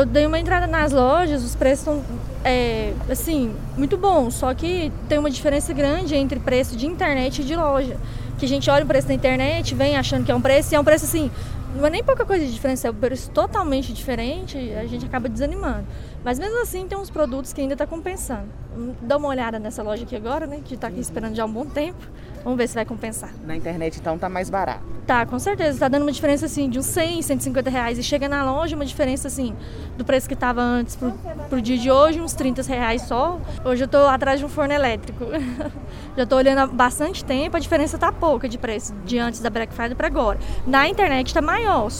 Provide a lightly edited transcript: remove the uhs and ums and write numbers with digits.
eu dei uma entrada nas lojas, os preços estão, assim, muito bons, só que tem uma diferença grande entre preço de internet e de loja. Que a gente olha o preço da internet, vem achando que é um preço, e é um preço assim, não é nem pouca coisa de diferença, é um preço totalmente diferente, a gente acaba desanimando. Mas mesmo assim tem uns produtos que ainda está compensando. Dá uma olhada nessa loja aqui agora, né, que está aqui esperando já há um bom tempo, vamos ver se vai compensar. Na internet então tá mais barato? Tá, com certeza, tá dando uma diferença assim de uns 100, 150 reais, e chega na loja uma diferença assim, do preço que estava antes pro dia de hoje, uns 30 reais só. Hoje eu tô atrás de um forno elétrico, já tô olhando há bastante tempo, a diferença tá pouca de preço, de antes da Black Friday para agora. Na internet tá maior.